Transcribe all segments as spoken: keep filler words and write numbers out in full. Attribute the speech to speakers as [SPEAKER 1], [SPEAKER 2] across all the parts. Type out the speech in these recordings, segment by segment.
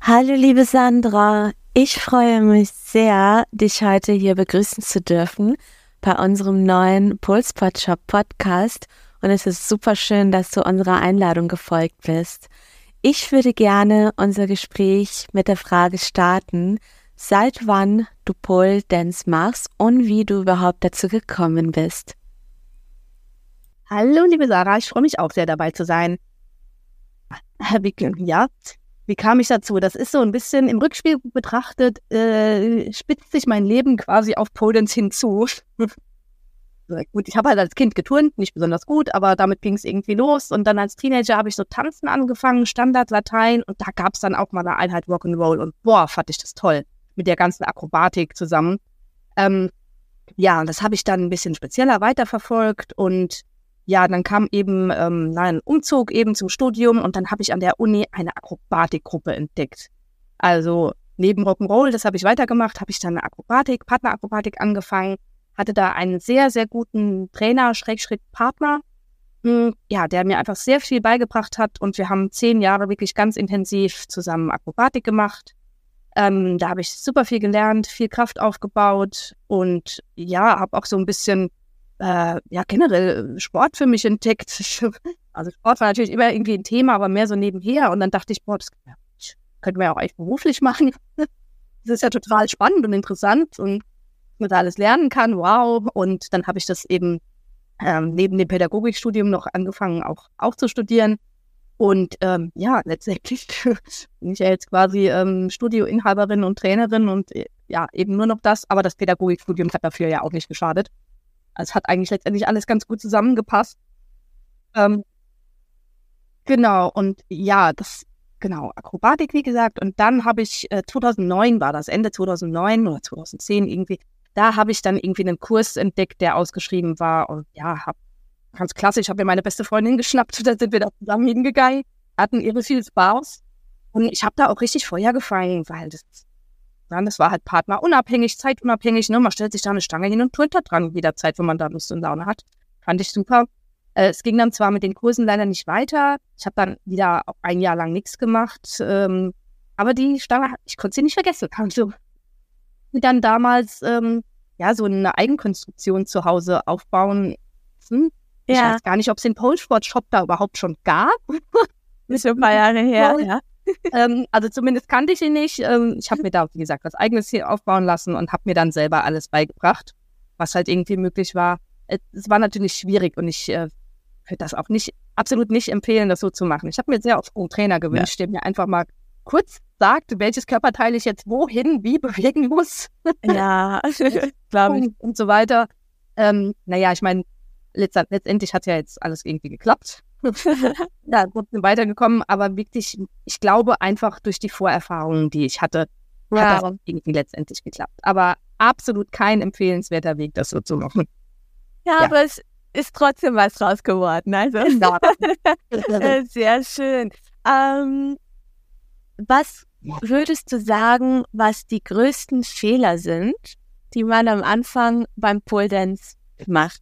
[SPEAKER 1] Hallo liebe Sandra, ich freue mich sehr, dich heute hier begrüßen zu dürfen bei unserem neuen Pulspot Shop Podcast und es ist super schön, dass du unserer Einladung gefolgt bist. Ich würde gerne unser Gespräch mit der Frage starten, seit wann du Pole Dance machst und wie du überhaupt dazu gekommen bist.
[SPEAKER 2] Hallo liebe Sarah, ich freue mich auch sehr dabei zu sein. Wie, ja, wie kam ich dazu? Das ist so ein bisschen im Rückspiel betrachtet, äh, spitzt sich mein Leben quasi auf Pole Dance hinzu. Gut, ich habe halt als Kind geturnt, nicht besonders gut, aber damit ging es irgendwie los. Und dann als Teenager habe ich so tanzen angefangen, Standard Latein. Und da gab es dann auch mal eine Einheit Rock'n'Roll. Und boah, fand ich das toll, mit der ganzen Akrobatik zusammen. Ähm, ja, und das habe ich dann ein bisschen spezieller weiterverfolgt. Und ja, dann kam eben ähm, ein Umzug eben zum Studium. Und dann habe ich an der Uni eine Akrobatikgruppe entdeckt. Also neben Rock'n'Roll, das habe ich weitergemacht, habe ich dann eine Akrobatik, Partnerakrobatik angefangen. Hatte da einen sehr, sehr guten Trainer, Schrägstrich Partner, ja, der mir einfach sehr viel beigebracht hat und wir haben zehn Jahre wirklich ganz intensiv zusammen Akrobatik gemacht. Ähm, da habe ich super viel gelernt, viel Kraft aufgebaut und ja, habe auch so ein bisschen, äh, ja, generell Sport für mich entdeckt. Also Sport war natürlich immer irgendwie ein Thema, aber mehr so nebenher und dann dachte ich, boah, das könnte man ja auch eigentlich beruflich machen. Das ist ja total spannend und interessant und man da alles lernen kann, wow. Und dann habe ich das eben ähm, neben dem Pädagogikstudium noch angefangen, auch, auch zu studieren. Und ähm, ja, letztendlich bin ich ja jetzt quasi ähm, Studioinhaberin und Trainerin und äh, ja, eben nur noch das. Aber das Pädagogikstudium hat dafür ja auch nicht geschadet. Also es hat eigentlich letztendlich alles ganz gut zusammengepasst. Ähm, genau, und ja, das Genau, Akrobatik, wie gesagt. Und dann habe ich, äh, zweitausendneun war das, Ende zweitausendneun oder zweitausendzehn irgendwie, da habe ich dann irgendwie einen Kurs entdeckt, der ausgeschrieben war. Und ja, hab, ganz klassisch, habe mir meine beste Freundin geschnappt. Da sind wir da zusammen hingegangen, hatten irre viel Spaß. Und ich habe da auch richtig Feuer gefangen, weil das, ja, das war halt partnerunabhängig, zeitunabhängig. Ne? Man stellt sich da eine Stange hin und turnt da dran jederzeit, wenn man da Lust und Laune hat. Fand ich super. Es ging dann zwar mit den Kursen leider nicht weiter. Ich habe dann wieder auch ein Jahr lang nichts gemacht. Ähm, aber die Stange, ich konnte sie nicht vergessen. Also dann damals ähm, ja so eine Eigenkonstruktion zu Hause aufbauen. Hm? Ich
[SPEAKER 1] Ja.
[SPEAKER 2] weiß gar nicht, ob es den Pole Spot Shop da überhaupt schon gab.
[SPEAKER 1] Ist schon ein paar Jahre her, ja.
[SPEAKER 2] ähm, also zumindest kannte ich ihn nicht. Ähm, ich habe mir da, wie gesagt, was Eigenes hier aufbauen lassen und habe mir dann selber alles beigebracht, was halt irgendwie möglich war. Es war natürlich schwierig und ich äh, würde das auch nicht, absolut nicht empfehlen, das so zu machen. Ich habe mir sehr oft einen Trainer gewünscht, ja, der mir einfach mal kurz sagt, welches Körperteil ich jetzt wohin, wie bewegen muss.
[SPEAKER 1] Ja, glaube ich.
[SPEAKER 2] Und so weiter. Ähm, naja, ich meine, letzt- letztendlich hat ja jetzt alles irgendwie geklappt. Ja, gut, bin weitergekommen, aber wirklich, ich glaube einfach durch die Vorerfahrungen, die ich hatte,
[SPEAKER 1] Ja.
[SPEAKER 2] hat das irgendwie letztendlich geklappt. Aber absolut kein empfehlenswerter Weg, das so zu machen.
[SPEAKER 1] Ja,
[SPEAKER 2] Ja.
[SPEAKER 1] aber es ist trotzdem was draus geworden. Also
[SPEAKER 2] Genau.
[SPEAKER 1] äh, sehr schön. Ähm, was würdest du sagen, was die größten Fehler sind, die man am Anfang beim Pole Dance macht?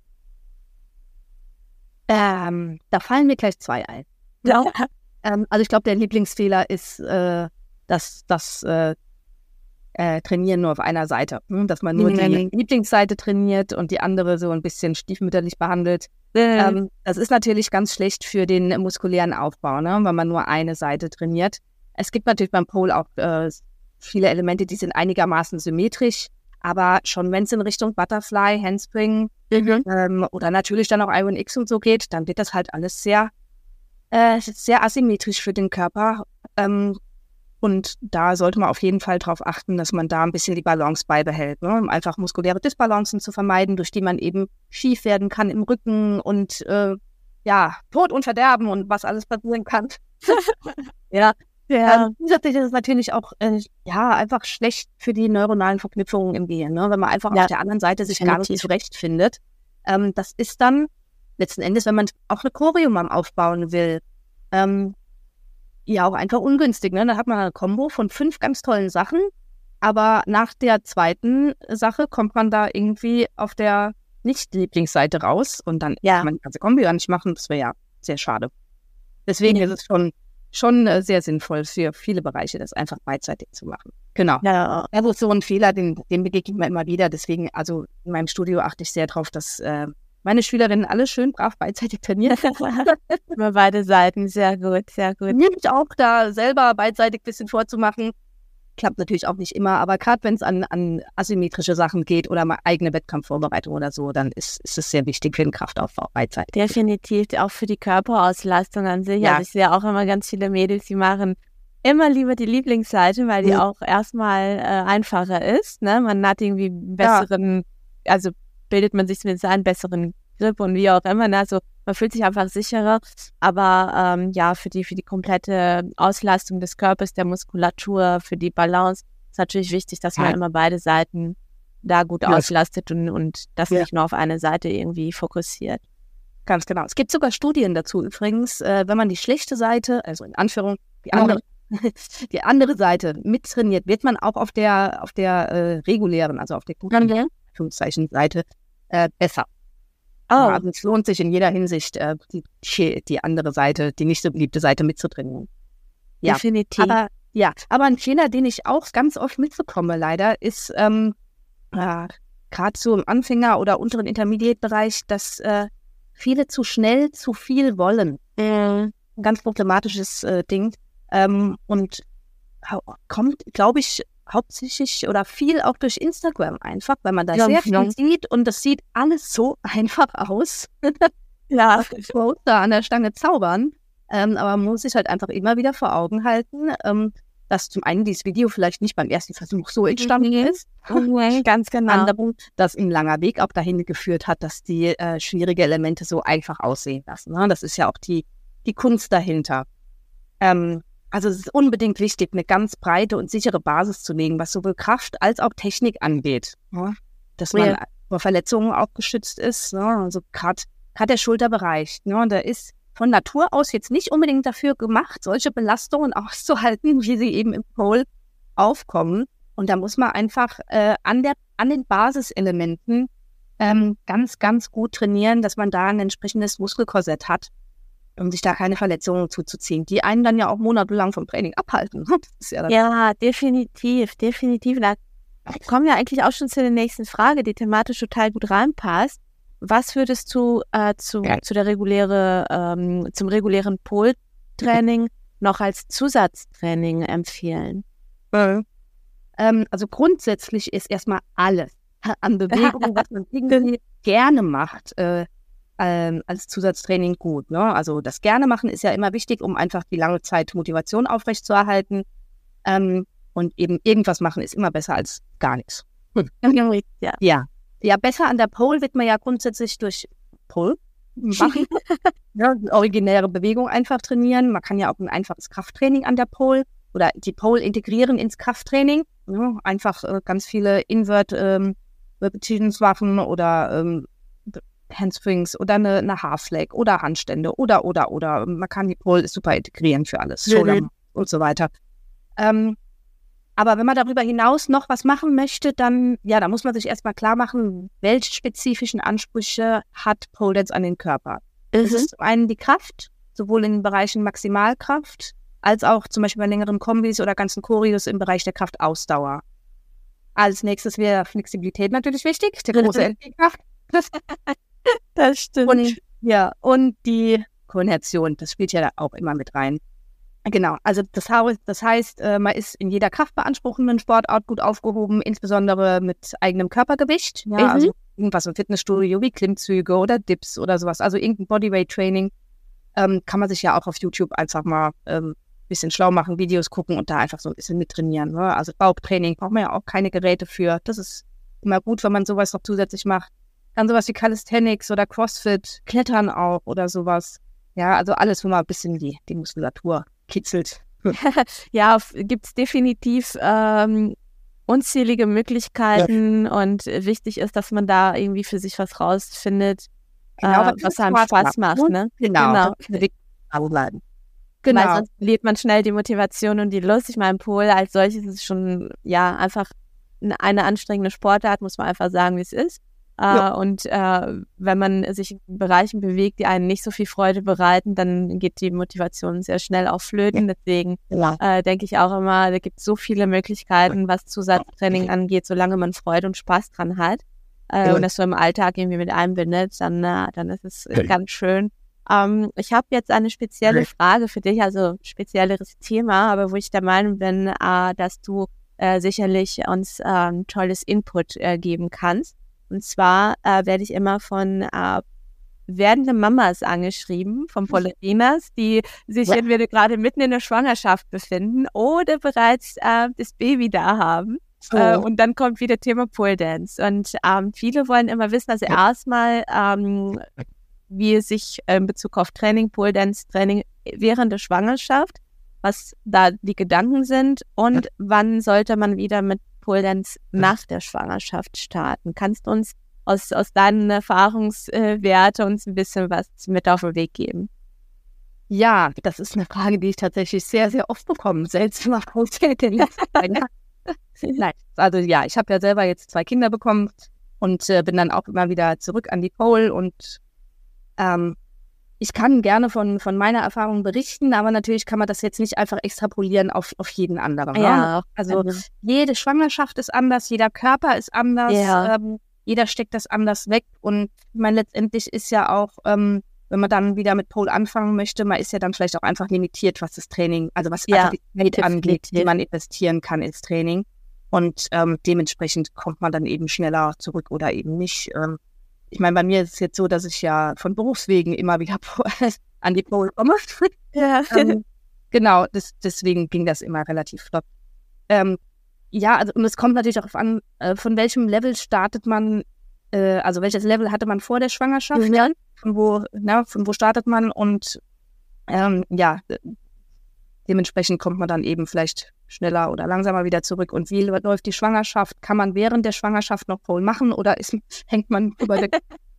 [SPEAKER 2] Ähm, da fallen mir gleich zwei ein.
[SPEAKER 1] Ja.
[SPEAKER 2] Ähm, also ich glaube, der Lieblingsfehler ist, äh, dass das äh, äh, Trainieren nur auf einer Seite. Hm? Dass man nur
[SPEAKER 1] Mhm.
[SPEAKER 2] die Lieblingsseite trainiert und die andere so ein bisschen stiefmütterlich behandelt.
[SPEAKER 1] Äh,
[SPEAKER 2] Ähm, das ist natürlich ganz schlecht für den muskulären Aufbau, ne? Wenn man nur eine Seite trainiert. Es gibt natürlich beim Pole auch äh, viele Elemente, die sind einigermaßen symmetrisch, aber schon wenn es in Richtung Butterfly, Handspring
[SPEAKER 1] mhm.
[SPEAKER 2] ähm, oder natürlich dann auch I one X und so geht, dann wird das halt alles sehr, äh, sehr asymmetrisch für den Körper. Ähm, und da sollte man auf jeden Fall darauf achten, dass man da ein bisschen die Balance beibehält, ne? Um einfach muskuläre Disbalancen zu vermeiden, durch die man eben schief werden kann im Rücken und äh, ja, Tod und Verderben und was alles passieren kann. Ja.
[SPEAKER 1] Ja.
[SPEAKER 2] Ähm, zusätzlich ist es natürlich auch äh, ja, einfach schlecht für die neuronalen Verknüpfungen im Gehirn, ne? Wenn man einfach
[SPEAKER 1] Ja,
[SPEAKER 2] auf der anderen Seite sich gar
[SPEAKER 1] definitiv.
[SPEAKER 2] nicht zurechtfindet. Ähm, das ist dann letzten Endes, wenn man auch eine Choreo mal aufbauen will, ähm, ja auch einfach ungünstig. Ne? Da hat man eine Kombo von fünf ganz tollen Sachen, aber nach der zweiten Sache kommt man da irgendwie auf der Nicht-Lieblingsseite raus und dann
[SPEAKER 1] Ja.
[SPEAKER 2] kann man die ganze Kombi ja nicht machen. Das wäre ja sehr schade. Deswegen
[SPEAKER 1] Ja.
[SPEAKER 2] ist es schon schon äh, sehr sinnvoll für viele Bereiche, das einfach beidseitig zu machen. Genau.
[SPEAKER 1] Ja.
[SPEAKER 2] Also so ein Fehler, den, den begegnet mir immer wieder. Deswegen, also in meinem Studio achte ich sehr darauf, dass äh, meine Schülerinnen alle schön brav beidseitig trainieren.
[SPEAKER 1] Über beide Seiten, sehr gut, sehr gut.
[SPEAKER 2] Nehme ich auch da selber beidseitig ein bisschen vorzumachen. Klappt natürlich auch nicht immer, aber gerade wenn es an, an asymmetrische Sachen geht oder mal eigene Wettkampfvorbereitung oder so, dann ist, ist es sehr wichtig für den Kraftaufbau beidseitig.
[SPEAKER 1] Definitiv, auch für die Körperauslastung an sich.
[SPEAKER 2] Ja.
[SPEAKER 1] Also ich sehe auch immer ganz viele Mädels, die machen immer lieber die Lieblingsseite, weil die
[SPEAKER 2] Mhm.
[SPEAKER 1] auch erstmal äh, einfacher ist. Ne? Man hat irgendwie einen besseren, also bildet man sich zumindest einen besseren Grip und wie auch immer. Ne? Also man fühlt sich einfach sicherer. Aber ähm, ja, für die, für die komplette Auslastung des Körpers, der Muskulatur, für die Balance ist natürlich wichtig, dass man
[SPEAKER 2] Ja.
[SPEAKER 1] immer beide Seiten da gut
[SPEAKER 2] Ja.
[SPEAKER 1] auslastet und, und das
[SPEAKER 2] Ja.
[SPEAKER 1] nicht nur auf eine Seite irgendwie fokussiert.
[SPEAKER 2] Ganz genau. Es gibt sogar Studien dazu übrigens, äh, wenn man die schlechte Seite, also in Anführung, die andere, die andere Seite mittrainiert, wird man auch auf der, auf der äh, regulären, also auf der guten Anführungszeichen Seite äh, besser.
[SPEAKER 1] Oh,
[SPEAKER 2] Ja, also es lohnt sich in jeder Hinsicht, äh, die, die andere Seite, die nicht so beliebte Seite mitzutrainieren. Ja,
[SPEAKER 1] definitiv.
[SPEAKER 2] aber ja, aber ein Fehler, den ich auch ganz oft mitbekomme, leider, ist ähm, äh, gerade so im Anfänger- oder unteren Intermediate-Bereich, dass äh, viele zu schnell zu viel wollen.
[SPEAKER 1] Mhm.
[SPEAKER 2] Ein ganz problematisches äh, Ding. Ähm, und hau- kommt, glaube ich, hauptsächlich oder viel auch durch Instagram einfach, weil man da
[SPEAKER 1] Ja,
[SPEAKER 2] sehr
[SPEAKER 1] ja.
[SPEAKER 2] viel sieht und das sieht alles so einfach aus.
[SPEAKER 1] Ja,
[SPEAKER 2] Quote da an der Stange zaubern. Ähm, aber man muss sich halt einfach immer wieder vor Augen halten, ähm, dass zum einen dieses Video vielleicht nicht beim ersten Versuch so entstanden
[SPEAKER 1] Mhm.
[SPEAKER 2] ist,
[SPEAKER 1] ganz genau.
[SPEAKER 2] anderem, dass ein langer Weg auch dahin geführt hat, dass die äh, schwierige Elemente so einfach aussehen lassen. Ne? Das ist ja auch die, die Kunst dahinter. Ähm, also es ist unbedingt wichtig, eine ganz breite und sichere Basis zu legen, was sowohl Kraft als auch Technik angeht. Ne? Dass man
[SPEAKER 1] Ja.
[SPEAKER 2] vor Verletzungen auch geschützt ist. Ne? Also gerade der Schulterbereich, ne? Der ist von Natur aus jetzt nicht unbedingt dafür gemacht, solche Belastungen auszuhalten, wie sie eben im Pole aufkommen. Und da muss man einfach äh, an, der, an den Basiselementen ähm, ganz, ganz gut trainieren, dass man da ein entsprechendes Muskelkorsett hat, um sich da keine Verletzungen zuzuziehen, die einen dann ja auch monatelang vom Training abhalten. Das ist ja dann
[SPEAKER 1] Ja, definitiv, definitiv. Da kommen wir eigentlich auch schon zu der nächsten Frage, die thematisch total gut reinpasst. Was würdest du äh, zu,
[SPEAKER 2] Ja.
[SPEAKER 1] zu der reguläre, ähm, zum regulären Pole-Training noch als Zusatztraining empfehlen?
[SPEAKER 2] Ähm, also grundsätzlich ist erstmal alles an Bewegung, was man irgendwie gerne macht, äh, ähm, als Zusatztraining gut. Ne? Also das gerne machen ist ja immer wichtig, um einfach die lange Zeit Motivation aufrechtzuerhalten. Ähm, und eben irgendwas machen ist immer besser als gar nichts.
[SPEAKER 1] Ja.
[SPEAKER 2] Ja. Ja, besser an der Pole wird man ja grundsätzlich durch Pole machen. Ja, originäre Bewegung einfach trainieren. Man kann ja auch ein einfaches Krafttraining an der Pole oder die Pole integrieren ins Krafttraining. Ja, einfach äh, ganz viele Invert ähm, Repetitions machen oder ähm, Handsprings oder eine, eine Half Leg oder Handstände oder oder oder man kann die Pole super integrieren für alles,
[SPEAKER 1] Mhm.
[SPEAKER 2] Shoulder und so weiter. Ähm, aber wenn man darüber hinaus noch was machen möchte, dann, ja, da muss man sich erstmal klar machen, welche spezifischen Ansprüche hat Pole Dance an den Körper. Es
[SPEAKER 1] Mhm.
[SPEAKER 2] ist zum einen die Kraft, sowohl in den Bereichen Maximalkraft, als auch zum Beispiel bei längeren Kombis oder ganzen Choreos im Bereich der Kraftausdauer. Als nächstes wäre Flexibilität natürlich wichtig, der große Endgegner.
[SPEAKER 1] Das stimmt.
[SPEAKER 2] Und, ja, und die Koordination, das spielt ja da auch immer mit rein. Genau, also das, hau- das heißt, äh, man ist in jeder kraftbeanspruchenden Sportart gut aufgehoben, insbesondere mit eigenem Körpergewicht. Ja,
[SPEAKER 1] Mhm.
[SPEAKER 2] also irgendwas im Fitnessstudio wie Klimmzüge oder Dips oder sowas. Also irgendein Bodyweight-Training ähm, kann man sich ja auch auf YouTube einfach mal ähm, bisschen schlau machen, Videos gucken und da einfach so ein bisschen mit trainieren. Ne? Also Bauchtraining braucht man ja auch keine Geräte für. Das ist immer gut, wenn man sowas noch zusätzlich macht. Dann sowas wie Calisthenics oder Crossfit, Klettern auch oder sowas. Ja, also alles, wo man ein bisschen die, die Muskulatur kitzelt.
[SPEAKER 1] Ja, gibt es definitiv ähm, unzählige Möglichkeiten und wichtig ist, dass man da irgendwie für sich was rausfindet,
[SPEAKER 2] Genau,
[SPEAKER 1] äh, was einem Spaß macht. Ne?
[SPEAKER 2] Genau,
[SPEAKER 1] Genau.
[SPEAKER 2] das will ich auch bleiben.
[SPEAKER 1] Weil
[SPEAKER 2] Genau,
[SPEAKER 1] sonst verliert man schnell die Motivation und die Lust. Ich meine, Pole als solches ist schon ja einfach eine anstrengende Sportart, muss man einfach sagen, wie es ist. Äh, ja. Und äh, wenn man sich in Bereichen bewegt, die einen nicht so viel Freude bereiten, dann geht die Motivation sehr schnell auch flöten. Ja. Deswegen ja. äh, denke ich auch immer, da gibt es so viele Möglichkeiten, was Zusatztraining angeht, solange man Freude und Spaß dran hat äh, ja. und das so im Alltag irgendwie mit einbindet, dann, äh, dann ist es ja. ganz schön. Ähm, ich habe jetzt eine spezielle Frage für dich, also spezielleres Thema, aber wo ich der Meinung bin, äh, dass du äh, sicherlich uns äh, ein tolles Input äh, geben kannst. Und zwar äh, werde ich immer von äh, werdende Mamas angeschrieben, von Ballerinas, die sich ja. entweder gerade mitten in der Schwangerschaft befinden oder bereits äh, das Baby da haben. Oh. Äh, und dann kommt wieder Thema Pole Dance. Und ähm, viele wollen immer wissen, also ja. erstmal, ähm, wie es sich äh, in Bezug auf Training, Pole Dance Training während der Schwangerschaft, was da die Gedanken sind und ja. wann sollte man wieder mit Pole Dance nach der Schwangerschaft starten. Kannst du uns aus, aus deinen Erfahrungswerten uns ein bisschen was mit auf den Weg geben?
[SPEAKER 2] Ja, das ist eine Frage, die ich tatsächlich sehr, sehr oft bekomme. Seltsam Nein, also ja, ich habe ja selber jetzt zwei Kinder bekommen und äh, bin dann auch immer wieder zurück an die Pole und ähm, ich kann gerne von, von meiner Erfahrung berichten, aber natürlich kann man das jetzt nicht einfach extrapolieren auf, auf jeden anderen.
[SPEAKER 1] Ja,
[SPEAKER 2] ne? Also ja. jede Schwangerschaft ist anders, jeder Körper ist anders,
[SPEAKER 1] ja.
[SPEAKER 2] ähm, jeder steckt das anders weg. Und ich meine, letztendlich ist ja auch, ähm, wenn man dann wieder mit Pole anfangen möchte, man ist ja dann vielleicht auch einfach limitiert, was das Training, also was
[SPEAKER 1] ja,
[SPEAKER 2] einfach die Zeit angeht, die man investieren kann ins Training. Und ähm, dementsprechend kommt man dann eben schneller zurück oder eben nicht. Ähm, Ich meine, bei mir ist es jetzt so, dass ich ja von Berufswegen immer wieder an die Pole komme.
[SPEAKER 1] Ja.
[SPEAKER 2] ähm, genau, das, deswegen ging das immer relativ flott. Ähm, ja, also und es kommt natürlich auch an, äh, von welchem Level startet man, äh, also welches Level hatte man vor der Schwangerschaft,
[SPEAKER 1] ja.
[SPEAKER 2] von wo, na, von wo startet man und ähm, ja, dementsprechend kommt man dann eben vielleicht schneller oder langsamer wieder zurück. Und wie läuft die Schwangerschaft? Kann man während der Schwangerschaft noch Pole machen oder ist, hängt man über der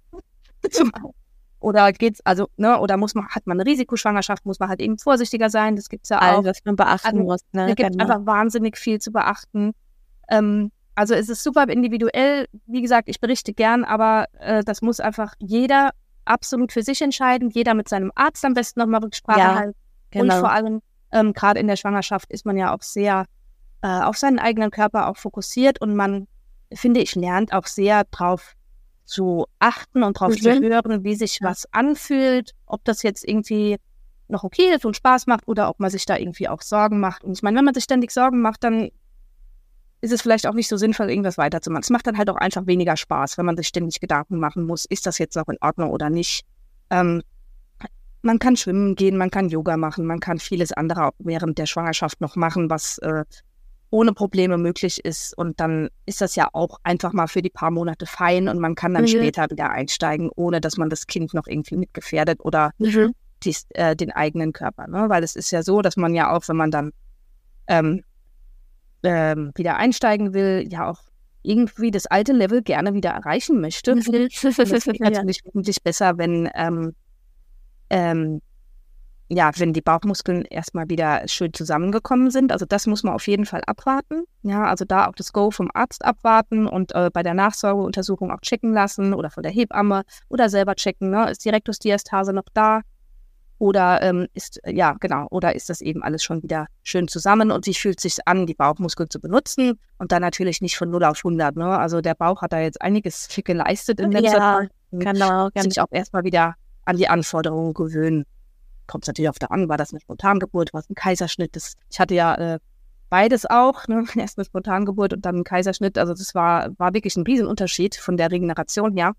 [SPEAKER 2] oder geht's, also, ne, oder muss man, hat man eine Risikoschwangerschaft, muss man halt eben vorsichtiger sein, das gibt's ja auch.
[SPEAKER 1] Also, was man beachten
[SPEAKER 2] also,
[SPEAKER 1] muss, ne?
[SPEAKER 2] Da gibt
[SPEAKER 1] genau.
[SPEAKER 2] einfach wahnsinnig viel zu beachten. Ähm, also es ist super individuell, wie gesagt, ich berichte gern, aber äh, das muss einfach jeder absolut für sich entscheiden, jeder mit seinem Arzt am besten nochmal Rücksprache
[SPEAKER 1] ja,
[SPEAKER 2] halten.
[SPEAKER 1] genau.
[SPEAKER 2] Und vor allem, ähm, gerade in der Schwangerschaft ist man ja auch sehr äh, auf seinen eigenen Körper auch fokussiert und man, finde ich, lernt auch sehr drauf zu achten und drauf mhm. zu hören, wie sich ja. was anfühlt, ob das jetzt irgendwie noch okay ist und Spaß macht oder ob man sich da irgendwie auch Sorgen macht. Und ich meine, wenn man sich ständig Sorgen macht, dann ist es vielleicht auch nicht so sinnvoll, irgendwas weiterzumachen. Es macht dann halt auch einfach weniger Spaß, wenn man sich ständig Gedanken machen muss, ist das jetzt noch in Ordnung oder nicht. Ähm, man kann schwimmen gehen, man kann Yoga machen, man kann vieles andere auch während der Schwangerschaft noch machen, was äh, ohne Probleme möglich ist. Und dann ist das ja auch einfach mal für die paar Monate fein und man kann dann mhm. später wieder einsteigen, ohne dass man das Kind noch irgendwie mitgefährdet oder mhm. dies, äh, den eigenen Körper. Ne? Weil es ist ja so, dass man ja auch, wenn man dann ähm, ähm, wieder einsteigen will, ja auch irgendwie das alte Level gerne wieder erreichen möchte. Mhm. Und das geht natürlich wesentlich besser, wenn ähm, ähm, ja, wenn die Bauchmuskeln erstmal wieder schön zusammengekommen sind. Also das muss man auf jeden Fall abwarten. Ja, also da auch das Go vom Arzt abwarten und äh, bei der Nachsorgeuntersuchung auch checken lassen oder von der Hebamme oder selber checken, ne? Ist die Rektusdiastase noch da? Oder ähm, ist, ja, genau, oder ist das eben alles schon wieder schön zusammen und wie fühlt es sich an, die Bauchmuskeln zu benutzen und dann natürlich nicht von null auf hundert, ne? Also der Bauch hat da jetzt einiges viel geleistet in letzter
[SPEAKER 1] ja,
[SPEAKER 2] Zeit.
[SPEAKER 1] Genau,
[SPEAKER 2] kann sich auch erstmal wieder an die Anforderungen gewöhnen. Kommt es natürlich auf da an, war das eine Spontangeburt, war es ein Kaiserschnitt. Das, ich hatte ja äh, beides auch, ne? Erst eine Spontangeburt und dann ein Kaiserschnitt. Also das war, war wirklich ein Riesenunterschied von der Regeneration her.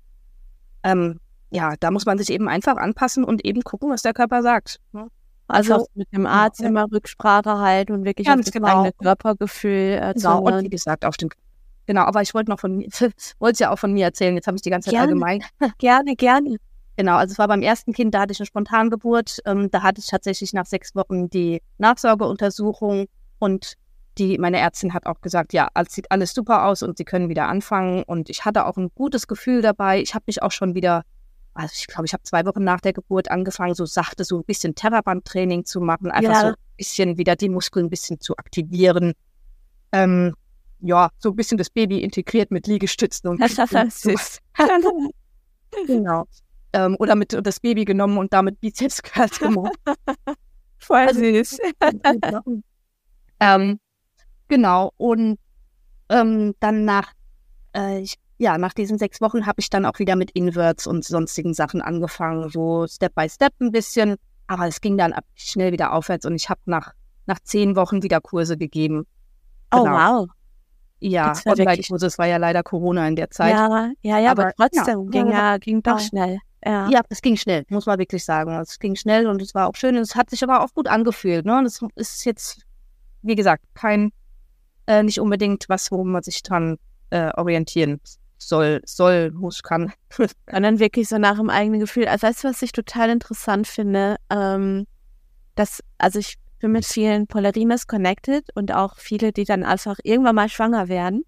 [SPEAKER 2] Ähm, ja, da muss man sich eben einfach anpassen und eben gucken, was der Körper sagt. Ne?
[SPEAKER 1] Also, also mit dem Arzt ja. immer Rücksprache halten und wirklich auf das
[SPEAKER 2] genau.
[SPEAKER 1] eigene Körpergefühl äh,
[SPEAKER 2] genau, und wie gesagt, auf den Genau, aber ich wollte noch von mir, wollte es ja auch von mir erzählen, jetzt habe ich die ganze Zeit
[SPEAKER 1] gerne.
[SPEAKER 2] allgemein.
[SPEAKER 1] Gerne, gerne.
[SPEAKER 2] Genau, also es war beim ersten Kind, da hatte ich eine Spontangeburt. Ähm, da hatte ich tatsächlich nach sechs Wochen die Nachsorgeuntersuchung und die, meine Ärztin hat auch gesagt, ja, alles sieht alles super aus und sie können wieder anfangen. Und ich hatte auch ein gutes Gefühl dabei. Ich habe mich auch schon wieder, also ich glaube, ich habe zwei Wochen nach der Geburt angefangen, so sachte, so ein bisschen Terraband-Training zu machen, einfach
[SPEAKER 1] ja.
[SPEAKER 2] so ein bisschen wieder die Muskeln ein bisschen zu aktivieren. Ähm, ja, so ein bisschen das Baby integriert mit Liegestützen und
[SPEAKER 1] Süß.
[SPEAKER 2] Genau. Ähm, oder mit das Baby genommen und damit Bizeps Curls gemacht.
[SPEAKER 1] Voll
[SPEAKER 2] Also,
[SPEAKER 1] süß.
[SPEAKER 2] ähm, genau. Und ähm, dann nach, äh, ich, ja, nach diesen sechs Wochen habe ich dann auch wieder mit Inverts und sonstigen Sachen angefangen, so Step by Step ein bisschen. Aber es ging dann ab, schnell wieder aufwärts und ich habe nach, nach zehn Wochen wieder Kurse gegeben.
[SPEAKER 1] Oh,
[SPEAKER 2] Genau.
[SPEAKER 1] wow.
[SPEAKER 2] Ja,
[SPEAKER 1] Das war wirklich-
[SPEAKER 2] Online-Kurse, es war ja leider Corona in der Zeit.
[SPEAKER 1] Ja, ja, ja, aber,
[SPEAKER 2] Aber,
[SPEAKER 1] trotzdem
[SPEAKER 2] ja.
[SPEAKER 1] ging ja, ging doch
[SPEAKER 2] Ja.
[SPEAKER 1] schnell. Ja.
[SPEAKER 2] Ja, es ging schnell, muss man wirklich sagen. Es ging schnell und es war auch schön. Und es hat sich aber auch gut angefühlt. Ne? Und es ist jetzt, wie gesagt, kein, äh, nicht unbedingt was, worum man sich dran äh, orientieren soll, soll, muss, kann.
[SPEAKER 1] Sondern wirklich so nach dem eigenen Gefühl. Also weißt du, was ich total interessant finde? Ähm, dass, also ich bin mit vielen Polarinas connected und auch viele, die dann einfach irgendwann mal schwanger werden.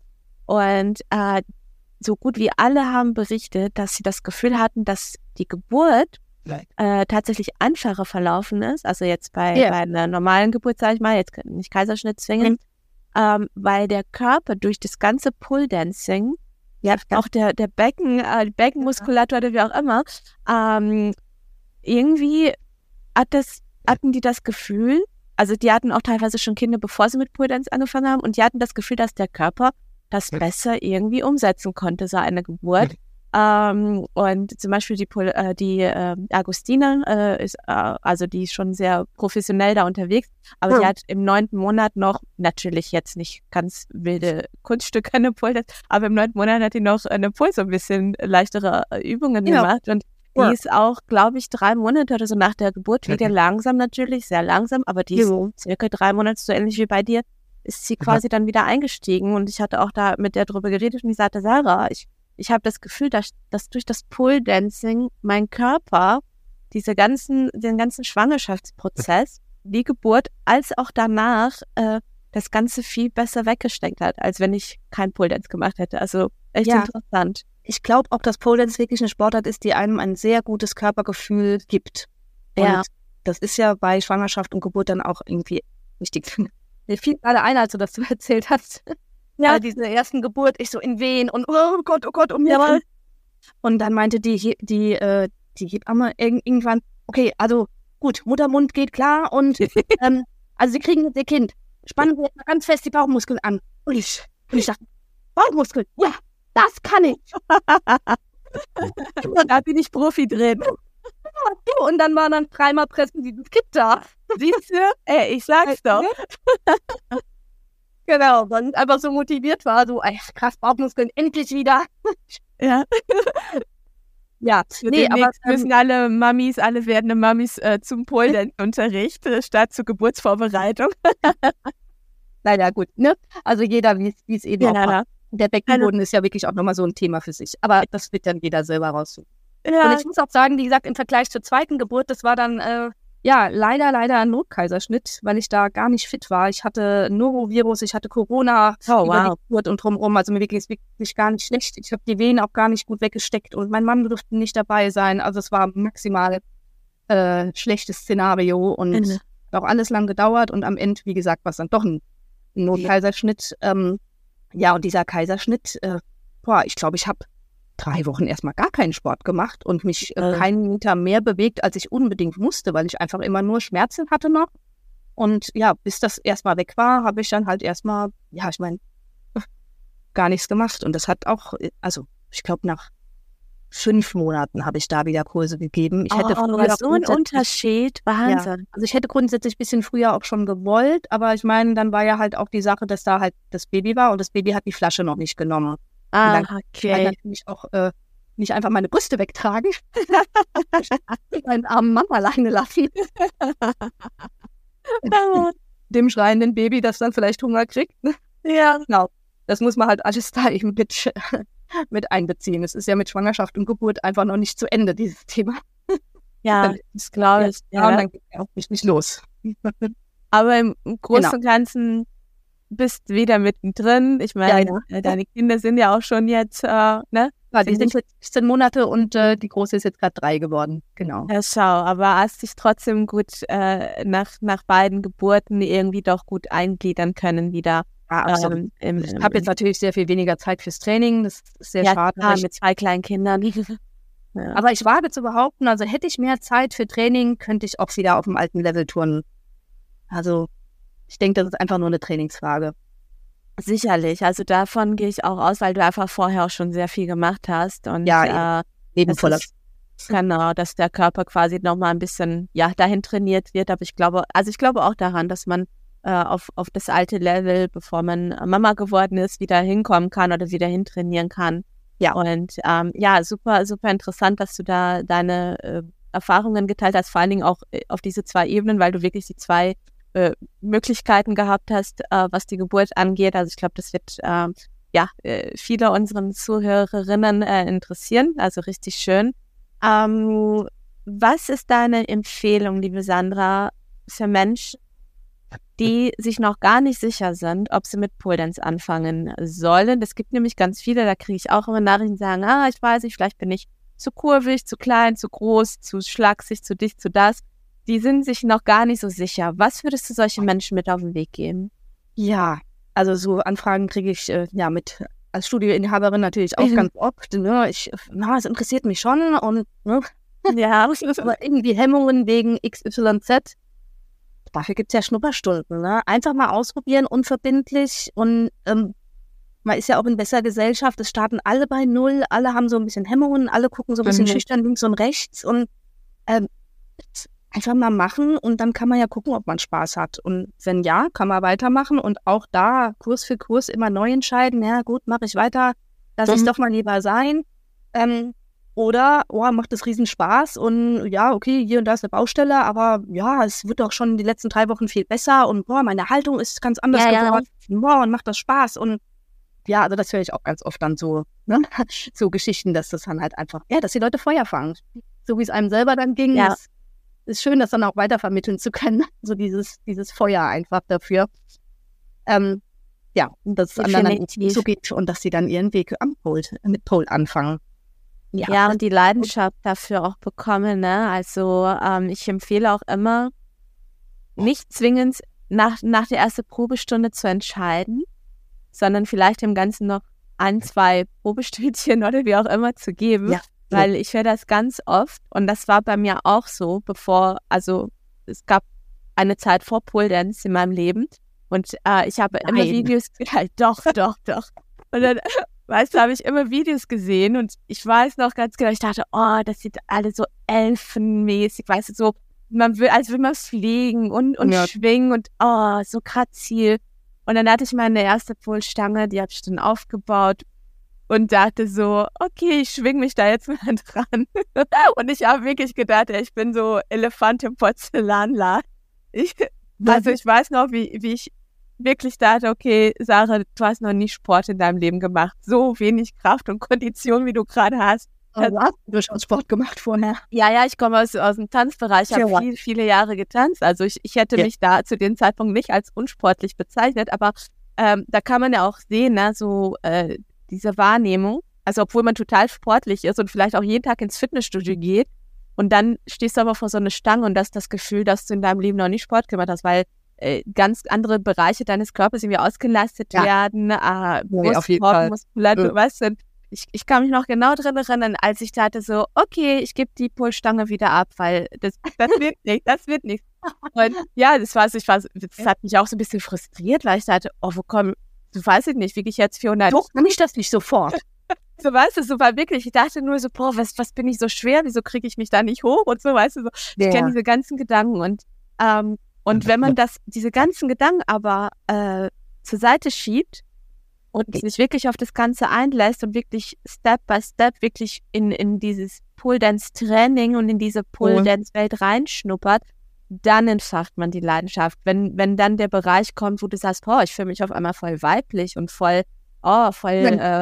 [SPEAKER 1] Und äh, so gut wie alle haben berichtet, dass sie das Gefühl hatten, dass die Geburt äh, tatsächlich einfacher verlaufen ist. Also jetzt bei,
[SPEAKER 2] Ja.
[SPEAKER 1] bei einer normalen Geburt, sage ich mal, jetzt nicht Kaiserschnitt zwingend, ähm, weil der Körper durch das ganze Pole-Dancing, ja, auch der, der Becken, äh, die Beckenmuskulatur oder wie auch immer, ähm, irgendwie hat das, hatten die das Gefühl, also die hatten auch teilweise schon Kinder, bevor sie mit Pole-Dance angefangen haben, und die hatten das Gefühl, dass der Körper das besser irgendwie umsetzen konnte, so eine Geburt. Ähm, und zum Beispiel die, Pol äh, die äh, Agustina äh, ist, äh, also die ist schon sehr professionell da unterwegs, aber
[SPEAKER 2] Ja.
[SPEAKER 1] die hat im neunten Monat noch, natürlich jetzt nicht ganz wilde Kunststücke eine Pole, aber im neunten Monat hat die noch eine Pole so ein bisschen leichtere äh, Übungen
[SPEAKER 2] Ja.
[SPEAKER 1] gemacht, und die
[SPEAKER 2] Ja.
[SPEAKER 1] ist auch, glaube ich, drei Monate oder so nach der Geburt wieder langsam natürlich, sehr langsam, aber die ist
[SPEAKER 2] Ja.
[SPEAKER 1] circa drei Monate, so ähnlich wie bei dir, ist sie quasi dann wieder eingestiegen, und ich hatte auch da mit der drüber geredet und die sagte, Sarah, ich ich habe das Gefühl, dass, dass durch das Pole-Dancing mein Körper diese ganzen, den ganzen Schwangerschaftsprozess, die Geburt, als auch danach äh, das Ganze viel besser weggesteckt hat, als wenn ich kein Pole-Dance gemacht hätte. Also echt
[SPEAKER 2] Ja.
[SPEAKER 1] interessant.
[SPEAKER 2] Ich glaube auch, dass Pole Dance wirklich eine Sportart ist, die einem ein sehr gutes Körpergefühl gibt. Und
[SPEAKER 1] Ja.
[SPEAKER 2] das ist ja bei Schwangerschaft und Geburt dann auch irgendwie wichtig. Mir fiel gerade ein, als du das so erzählt hast.
[SPEAKER 1] Ja.
[SPEAKER 2] Äh, diese ersten Geburt, ich so in Wehen und oh Gott, oh Gott, um mir.
[SPEAKER 1] Jawohl.
[SPEAKER 2] Und dann meinte die, He- die, äh, die Hebamme irg- irgendwann, okay, also gut, Muttermund geht klar und ähm, also sie kriegen jetzt ihr Kind. Spannen Sie jetzt mal ganz fest die Bauchmuskeln an. Und ich, und ich dachte, Bauchmuskeln, ja, das kann ich.
[SPEAKER 1] Da bin ich Profi drin.
[SPEAKER 2] Und dann waren dann dreimal pressen dieses Kind da.
[SPEAKER 1] Siehst du? Ey, ich sag's doch.
[SPEAKER 2] Genau, weil ich einfach so motiviert war, so, ey, krass, Bauchmuskeln, endlich wieder.
[SPEAKER 1] Ja.
[SPEAKER 2] Ja, nee, aber
[SPEAKER 1] Demnächst
[SPEAKER 2] ähm,
[SPEAKER 1] müssen alle Mamis, alle werdende Mamis äh, zum Pole-Dance-Unterricht äh, statt zur Geburtsvorbereitung.
[SPEAKER 2] naja, gut, ne? Also jeder, wie es eben
[SPEAKER 1] Ja,
[SPEAKER 2] auch
[SPEAKER 1] na,
[SPEAKER 2] macht. Der Beckenboden ist ja wirklich auch nochmal so ein Thema für sich. Aber das wird dann jeder selber raussuchen.
[SPEAKER 1] Ja.
[SPEAKER 2] Und ich muss auch sagen, wie gesagt, im Vergleich zur zweiten Geburt, das war dann, äh, ja, leider, leider ein Notkaiserschnitt, weil ich da gar nicht fit war. Ich hatte Norovirus, ich hatte Corona
[SPEAKER 1] Oh,
[SPEAKER 2] über
[SPEAKER 1] wow.
[SPEAKER 2] die Geburt und drumherum. Also mir wirklich, wirklich gar nicht schlecht. Ich habe die Venen auch gar nicht gut weggesteckt und mein Mann durfte nicht dabei sein. Also es war maximal äh, schlechtes Szenario und
[SPEAKER 1] Ende.
[SPEAKER 2] hat auch alles lang gedauert. Und am Ende, wie gesagt, war es dann doch ein Notkaiserschnitt. Ähm, ja, und dieser Kaiserschnitt, äh, boah, ich glaube, ich habe drei Wochen erstmal gar keinen Sport gemacht und mich äh,
[SPEAKER 1] Äh.
[SPEAKER 2] keinen Meter mehr bewegt, als ich unbedingt musste, weil ich einfach immer nur Schmerzen hatte noch. Und ja, bis das erstmal weg war, habe ich dann halt erstmal, ja, ich meine, gar nichts gemacht. Und das hat auch, äh, also ich glaube, nach fünf Monaten habe ich da wieder Kurse gegeben. Ich hätte
[SPEAKER 1] Oh,
[SPEAKER 2] früher
[SPEAKER 1] so ein
[SPEAKER 2] grundsätzlich-
[SPEAKER 1] Unterschied. Wahnsinn.
[SPEAKER 2] also ich hätte grundsätzlich ein bisschen früher auch schon gewollt, aber ich meine, dann war ja halt auch die Sache, dass da halt das Baby war und das Baby hat die Flasche noch nicht genommen.
[SPEAKER 1] Ah,
[SPEAKER 2] dann kann ich halt
[SPEAKER 1] okay.
[SPEAKER 2] natürlich auch äh, nicht einfach meine Brüste wegtragen. meinen armen Mann alleine lassen. Dem schreienden Baby, das dann vielleicht Hunger kriegt.
[SPEAKER 1] Ja.
[SPEAKER 2] Genau. Das muss man halt alles da eben mit, mit einbeziehen. Es ist ja mit Schwangerschaft und Geburt einfach noch nicht zu Ende, dieses Thema.
[SPEAKER 1] Ja, das glaube ich.
[SPEAKER 2] Ja,
[SPEAKER 1] Ja,
[SPEAKER 2] und dann geht es auch richtig los.
[SPEAKER 1] aber im Großen
[SPEAKER 2] Genau.
[SPEAKER 1] und Ganzen bist wieder mittendrin. Ich meine,
[SPEAKER 2] Ja,
[SPEAKER 1] äh, deine Kinder sind ja auch schon jetzt, äh, ne?
[SPEAKER 2] Ja, die
[SPEAKER 1] Sind
[SPEAKER 2] sind jetzt sechzehn Monate und äh, die Große ist jetzt gerade drei geworden. Genau.
[SPEAKER 1] Ja, schau, aber hast dich trotzdem gut äh, nach, nach beiden Geburten irgendwie doch gut eingliedern können wieder.
[SPEAKER 2] Ja, absolut.
[SPEAKER 1] Ähm, im,
[SPEAKER 2] Ich habe jetzt natürlich sehr viel weniger Zeit fürs Training, das ist sehr
[SPEAKER 1] ja,
[SPEAKER 2] schade.
[SPEAKER 1] klar,
[SPEAKER 2] Ich,
[SPEAKER 1] mit zwei kleinen Kindern. Ja.
[SPEAKER 2] aber ich wage zu behaupten, also hätte ich mehr Zeit für Training, könnte ich auch wieder auf dem alten Level turnen. Also ich denke, das ist einfach nur eine Trainingsfrage.
[SPEAKER 1] Sicherlich, also davon gehe ich auch aus, weil du einfach vorher auch schon sehr viel gemacht hast und
[SPEAKER 2] Ja,
[SPEAKER 1] äh,
[SPEAKER 2] Leben
[SPEAKER 1] es
[SPEAKER 2] voller.
[SPEAKER 1] ist, genau, dass der Körper quasi nochmal ein bisschen, ja, dahin trainiert wird, aber ich glaube, also ich glaube auch daran, dass man äh, auf, auf das alte Level, bevor man Mama geworden ist, wieder hinkommen kann oder wieder hintrainieren kann.
[SPEAKER 2] Ja.
[SPEAKER 1] Und ähm, ja, super, super interessant, dass du da deine äh, Erfahrungen geteilt hast, vor allen Dingen auch äh, auf diese zwei Ebenen, weil du wirklich die zwei äh, Möglichkeiten gehabt hast, äh, was die Geburt angeht. Also ich glaube, das wird äh, ja äh, viele unseren Zuhörerinnen äh, interessieren. Also richtig schön. Ähm, was ist deine Empfehlung, liebe Sandra, für Menschen, die sich noch gar nicht sicher sind, ob sie mit Pole Dance anfangen sollen? Es gibt nämlich ganz viele, da kriege ich auch immer Nachrichten, die sagen, ah, ich weiß nicht, vielleicht bin ich zu kurvig, zu klein, zu groß, zu schlaksig, zu dicht, zu das. Die sind sich noch gar nicht so sicher. Was würdest du solchen Menschen mit auf den Weg geben?
[SPEAKER 2] Ja, also so Anfragen kriege ich äh, ja mit als Studioinhaberin natürlich auch
[SPEAKER 1] Mhm.
[SPEAKER 2] ganz oft. Ne? Ich, na, es interessiert mich schon und ne?
[SPEAKER 1] Ja,
[SPEAKER 2] aber irgendwie Hemmungen wegen X Y Z. Dafür gibt es ja Schnupperstunden. Ne? Einfach mal ausprobieren, unverbindlich und ähm, man ist ja auch in besserer Gesellschaft. Es starten alle bei Null, alle haben so ein bisschen Hemmungen, alle gucken so ein bisschen
[SPEAKER 1] Mhm.
[SPEAKER 2] schüchtern links und rechts und ähm, einfach mal machen und dann kann man ja gucken, ob man Spaß hat. Und wenn ja, kann man weitermachen und auch da Kurs für Kurs immer neu entscheiden. Ja gut, mache ich weiter, lass ich
[SPEAKER 1] Mhm.
[SPEAKER 2] doch mal lieber sein. Ähm, oder, oh, macht das riesen Spaß und ja, okay, hier und da ist eine Baustelle, aber ja, es wird doch schon die letzten drei Wochen viel besser und boah, meine Haltung ist ganz anders
[SPEAKER 1] Ja, ja.
[SPEAKER 2] geworden. Boah, und macht das Spaß und ja, also das höre ich auch ganz oft dann so, ne? So Geschichten, dass das dann halt einfach, ja, dass die Leute Feuer fangen. So wie es einem selber dann ging,
[SPEAKER 1] Ja.
[SPEAKER 2] ist, ist schön, das dann auch weitervermitteln zu können. So dieses, dieses Feuer einfach dafür. Ähm, ja, und dass es anderen dann
[SPEAKER 1] Definitiv.
[SPEAKER 2] so geht und dass sie dann ihren Weg am Pole, mit Pole anfangen.
[SPEAKER 1] Ja, und die Leidenschaft dafür auch bekommen, ne? Also ähm, ich empfehle auch immer, nicht zwingend nach, nach der ersten Probestunde zu entscheiden, sondern vielleicht dem Ganzen noch ein, zwei Probestündchen oder wie auch immer zu geben.
[SPEAKER 2] Ja.
[SPEAKER 1] Weil ich höre das ganz oft und das war bei mir auch so, bevor, also es gab eine Zeit vor Pole Dance in meinem Leben und äh, ich habe immer
[SPEAKER 2] Nein.
[SPEAKER 1] Videos, ja, doch, doch, doch. Und dann, weißt du, habe ich immer Videos gesehen und ich weiß noch ganz genau, ich dachte, oh, das sieht alle so elfenmäßig, weißt du, so, man will, als würde man fliegen und, und
[SPEAKER 2] Ja.
[SPEAKER 1] schwingen und oh, so grazil. Und dann hatte ich meine erste Pole-Stange, die habe ich dann aufgebaut und dachte so, okay, ich schwing mich da jetzt mal dran. Und ich habe wirklich gedacht, ey, ich bin so Elefant im Porzellanladen. Ich, also ich weiß noch, wie, wie ich wirklich dachte, okay, Sarah, du hast noch nie Sport in deinem Leben gemacht. So wenig Kraft und Kondition, wie du gerade hast.
[SPEAKER 2] Also, du hast durchaus Sport gemacht vorher.
[SPEAKER 1] Ja, ja, ich komme aus, aus dem Tanzbereich, habe
[SPEAKER 2] Ja.
[SPEAKER 1] viel, viele Jahre getanzt. Also ich, ich hätte
[SPEAKER 2] Ja.
[SPEAKER 1] mich da zu dem Zeitpunkt nicht als unsportlich bezeichnet, aber ähm, da kann man ja auch sehen, ne, so äh, diese Wahrnehmung. Also obwohl man total sportlich ist und vielleicht auch jeden Tag ins Fitnessstudio geht und dann stehst du aber vor so einer Stange und hast das Gefühl, dass du in deinem Leben noch nie Sport gemacht hast, weil äh, ganz andere Bereiche deines Körpers irgendwie ausgelastet
[SPEAKER 2] Ja.
[SPEAKER 1] werden, äh,
[SPEAKER 2] Nee, auf jeden
[SPEAKER 1] Brustkorb,
[SPEAKER 2] Fall.
[SPEAKER 1] Muskulatur,
[SPEAKER 2] Ja.
[SPEAKER 1] weißt du, ich, ich kann mich noch genau dran erinnern, als ich dachte so, okay, ich gebe die Pole-Stange wieder ab, weil das, das wird nicht, das wird nicht. Und ja, das war, ich war, das hat mich auch so ein bisschen frustriert, weil ich dachte, oh, wo komm, du weißt es nicht, wiege ich jetzt vierhundert.
[SPEAKER 2] Doch, kann ich das nicht sofort.
[SPEAKER 1] So, weißt du, so war wirklich, ich dachte nur so, boah, was, was bin ich so schwer, wieso kriege ich mich da nicht hoch und so, weißt du, so. Ich
[SPEAKER 2] Ja.
[SPEAKER 1] kenne diese ganzen Gedanken und, ähm, und wenn man das, diese ganzen Gedanken aber äh, zur Seite schiebt und sich wirklich auf das Ganze einlässt und wirklich Step by Step wirklich in, in dieses Pole-Dance-Training und in diese Pole-Dance-Welt reinschnuppert, dann entfacht man die Leidenschaft. Wenn, wenn dann der Bereich kommt, wo du sagst, boah, ich fühle mich auf einmal voll weiblich und voll, oh, voll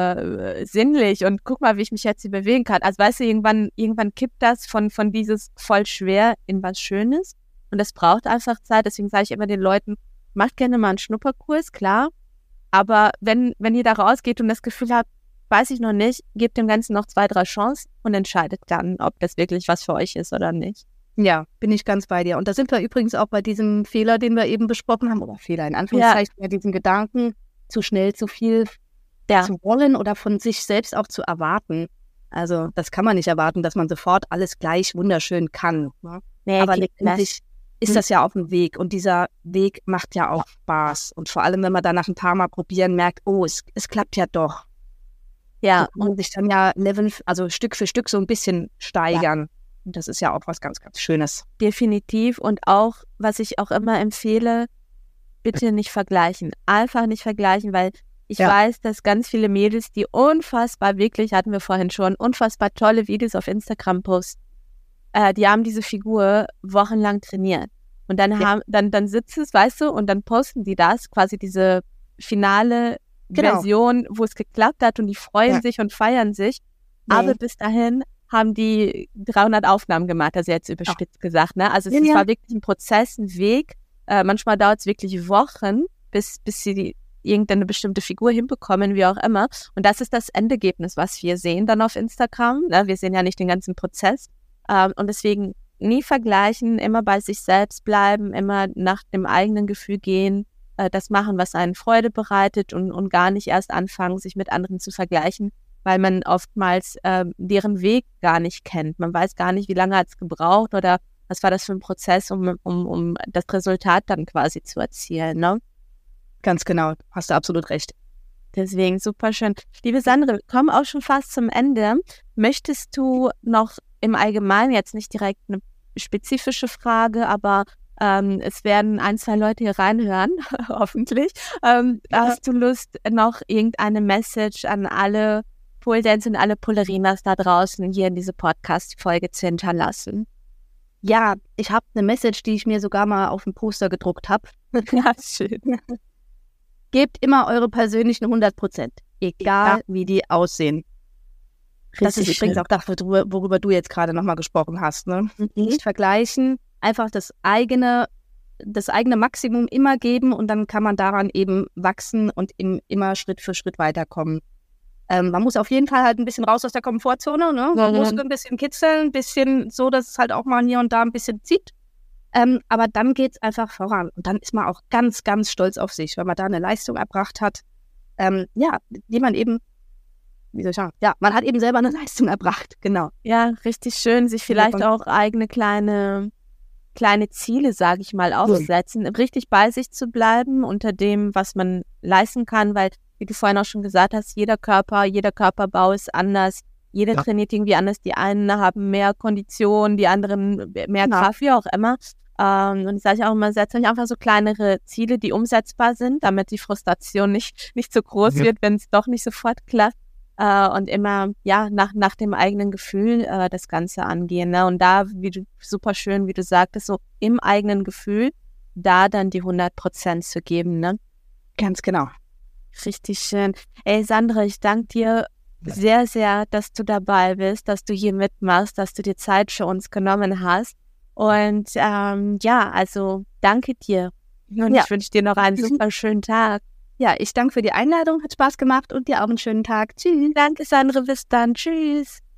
[SPEAKER 1] äh, sinnlich und guck mal, wie ich mich jetzt hier bewegen kann. Also weißt du, irgendwann, irgendwann kippt das von, von dieses voll schwer in was Schönes und das braucht einfach Zeit. Deswegen sage ich immer den Leuten, macht gerne mal einen Schnupperkurs, klar, aber wenn, wenn ihr da rausgeht und das Gefühl habt, weiß ich noch nicht, gebt dem Ganzen noch zwei, drei Chancen und entscheidet dann, ob das wirklich was für euch ist oder nicht.
[SPEAKER 2] Ja, bin ich ganz bei dir. Und da sind wir übrigens auch bei diesem Fehler, den wir eben besprochen haben, oder Fehler in Anführungszeichen, ja. Diesen Gedanken, zu schnell zu viel
[SPEAKER 1] Ja.
[SPEAKER 2] zu wollen oder von sich selbst auch zu erwarten. Also das kann man nicht erwarten, dass man sofort alles gleich wunderschön kann. Ne?
[SPEAKER 1] Nee,
[SPEAKER 2] Aber
[SPEAKER 1] geht
[SPEAKER 2] letztendlich ist
[SPEAKER 1] Hm.
[SPEAKER 2] das ja auf dem Weg und dieser Weg macht ja auch Spaß. Und vor allem, wenn man danach ein paar Mal probieren merkt, oh, es, es klappt ja doch.
[SPEAKER 1] Ja,
[SPEAKER 2] So kann man sich dann ja Level, also Stück für Stück so ein bisschen steigern. Und das ist ja auch was ganz, ganz Schönes.
[SPEAKER 1] definitiv. Und auch, was ich auch immer empfehle, bitte nicht vergleichen. Einfach nicht vergleichen, weil ich
[SPEAKER 2] Ja.
[SPEAKER 1] weiß, dass ganz viele Mädels, die unfassbar, wirklich, hatten wir vorhin schon, unfassbar tolle Videos auf Instagram posten, äh, die haben diese Figur wochenlang trainiert. Und dann
[SPEAKER 2] Ja.
[SPEAKER 1] haben, dann, dann sitzt es, weißt du, und dann posten die das, quasi diese finale
[SPEAKER 2] Genau.
[SPEAKER 1] Version, wo es geklappt hat und die freuen
[SPEAKER 2] Ja.
[SPEAKER 1] sich und feiern sich.
[SPEAKER 2] Nee.
[SPEAKER 1] Aber bis dahin haben die dreihundert Aufnahmen gemacht, also jetzt überspitzt gesagt, ne? Also es
[SPEAKER 2] Ja,
[SPEAKER 1] ist-
[SPEAKER 2] ja.
[SPEAKER 1] war wirklich ein Prozess, ein Weg. Äh, manchmal dauert es wirklich Wochen, bis, bis sie die, irgendeine bestimmte Figur hinbekommen, wie auch immer. Und das ist das Endergebnis, was wir sehen dann auf Instagram. Ne? Wir sehen ja nicht den ganzen Prozess. Ähm, und deswegen nie vergleichen, immer bei sich selbst bleiben, immer nach dem eigenen Gefühl gehen, äh, das machen, was einen Freude bereitet und, und gar nicht erst anfangen, sich mit anderen zu vergleichen, weil man oftmals äh, deren Weg gar nicht kennt. Man weiß gar nicht, wie lange hat es gebraucht oder was war das für ein Prozess, um, um, um das Resultat dann quasi zu erzielen. Ne?
[SPEAKER 2] Ganz genau, hast du absolut recht.
[SPEAKER 1] Deswegen super schön. Liebe Sandra, wir kommen auch schon fast zum Ende. Möchtest du noch im Allgemeinen, jetzt nicht direkt eine spezifische Frage, aber ähm, es werden ein, zwei Leute hier reinhören, hoffentlich. Ähm,
[SPEAKER 2] Ja.
[SPEAKER 1] Hast du Lust, noch irgendeine Message an alle Pole Dance und alle Polerinas da draußen hier in diese Podcast-Folge zu hinterlassen?
[SPEAKER 2] Ja, ich habe eine Message, die ich mir sogar mal auf dem Poster gedruckt habe.
[SPEAKER 1] Ja, schön.
[SPEAKER 2] Gebt immer eure persönlichen hundert Prozent, egal
[SPEAKER 1] Ja.
[SPEAKER 2] wie die aussehen. Das ist
[SPEAKER 1] Richtig
[SPEAKER 2] übrigens
[SPEAKER 1] schön.
[SPEAKER 2] auch das, worüber, worüber du jetzt gerade nochmal gesprochen hast. Ne?
[SPEAKER 1] Mhm.
[SPEAKER 2] Nicht vergleichen, einfach das eigene, das eigene Maximum immer geben und dann kann man daran eben wachsen und im, immer Schritt für Schritt weiterkommen. Ähm, man muss auf jeden Fall halt ein bisschen raus aus der Komfortzone, ne?
[SPEAKER 1] Ja, ja.
[SPEAKER 2] Muskeln ein bisschen kitzeln, ein bisschen so, dass es halt auch mal hier und da ein bisschen zieht. Ähm, aber dann geht's einfach voran. Und dann ist man auch ganz, ganz stolz auf sich, weil man da eine Leistung erbracht hat. Ähm, ja, die man eben, wie soll ich sagen, ja, man hat eben selber eine Leistung erbracht, genau.
[SPEAKER 1] Ja, richtig schön, sich vielleicht
[SPEAKER 2] Ja.
[SPEAKER 1] auch eigene kleine, kleine Ziele, sage ich mal, aufsetzen, richtig bei sich zu bleiben unter dem, was man leisten kann, weil, wie du vorhin auch schon gesagt hast, jeder Körper, jeder Körperbau ist anders, jeder
[SPEAKER 2] Ja.
[SPEAKER 1] trainiert irgendwie anders, die einen haben mehr Kondition, die anderen mehr
[SPEAKER 2] Genau.
[SPEAKER 1] Kraft, wie auch immer. Ähm, und ich sage auch immer, setzt euch einfach so kleinere Ziele, die umsetzbar sind, damit die Frustration nicht, nicht so groß
[SPEAKER 2] Ja.
[SPEAKER 1] wird, wenn es doch nicht sofort klappt. Äh, und immer, ja, nach, nach dem eigenen Gefühl äh, das Ganze angehen. Ne? Und da, wie du, super schön, wie du sagtest, so im eigenen Gefühl, da dann die hundert Prozent zu geben. Ne?
[SPEAKER 2] Ganz genau.
[SPEAKER 1] Richtig schön. Ey, Sandra, ich danke dir sehr, sehr, dass du dabei bist, dass du hier mitmachst, dass du dir Zeit für uns genommen hast. Und ähm, ja, also danke dir. Und
[SPEAKER 2] Ja.
[SPEAKER 1] ich wünsche dir noch einen super schönen Tag.
[SPEAKER 2] Ja, ich danke für die Einladung, hat Spaß gemacht und dir auch einen schönen Tag. Tschüss.
[SPEAKER 1] Danke, Sandra, bis dann. Tschüss.